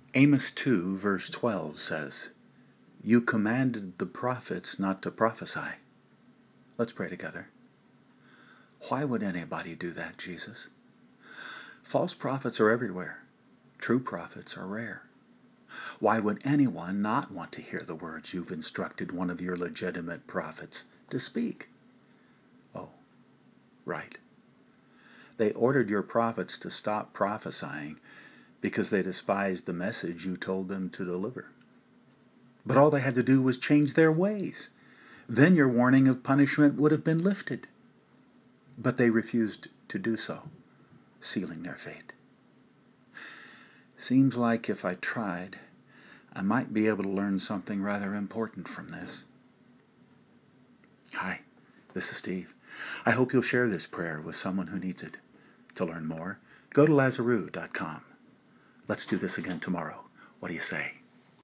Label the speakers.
Speaker 1: Amos 2, verse 12 says, "You commanded the prophets not to prophesy." Let's pray together. Why would anybody do that, Jesus? False prophets are everywhere. True prophets are rare. Why would anyone not want to hear the words you've instructed one of your legitimate prophets to speak? Oh, right. They ordered your prophets to stop prophesying because they despised the message you told them to deliver. But all they had to do was change their ways. Then your warning of punishment would have been lifted. But they refused to do so, sealing their fate. Seems like if I tried, I might be able to learn something rather important from this. Hi, this is Steve. I hope you'll share this prayer with someone who needs it. To learn more, go to Lazaroo.com. Let's do this again tomorrow. What do you say?